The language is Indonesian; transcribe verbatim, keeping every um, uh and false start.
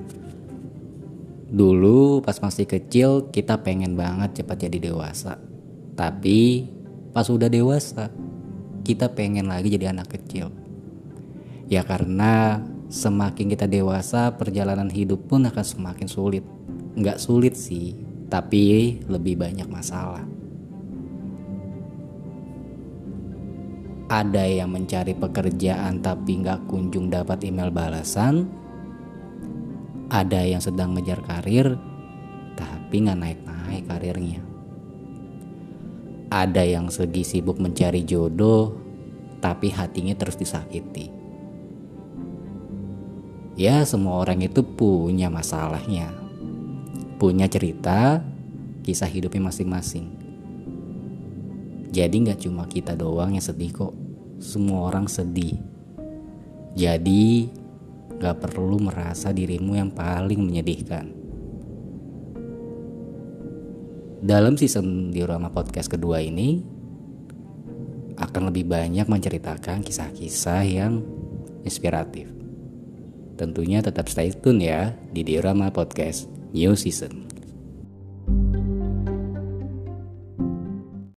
Dulu pas masih kecil kita pengen banget cepat jadi dewasa. Tapi pas udah dewasa kita pengen lagi jadi anak kecil. Ya karena semakin kita dewasa perjalanan hidup pun akan semakin sulit. Nggak sulit sih, tapi lebih banyak masalah. Ada yang mencari pekerjaan tapi nggak kunjung dapat email balasan. Ada yang sedang ngejar karir tapi nggak naik-naik karirnya. Ada yang lagi sibuk mencari jodoh tapi hatinya terus disakiti. Ya semua orang itu punya masalahnya, punya cerita, kisah hidupnya masing-masing. Jadi gak cuma kita doang yang sedih kok, semua orang sedih. Jadi gak perlu merasa dirimu yang paling menyedihkan. Dalam season Diorama Podcast kedua ini akan lebih banyak menceritakan kisah-kisah yang inspiratif. Tentunya tetap stay tune ya di Diorama Podcast New Season.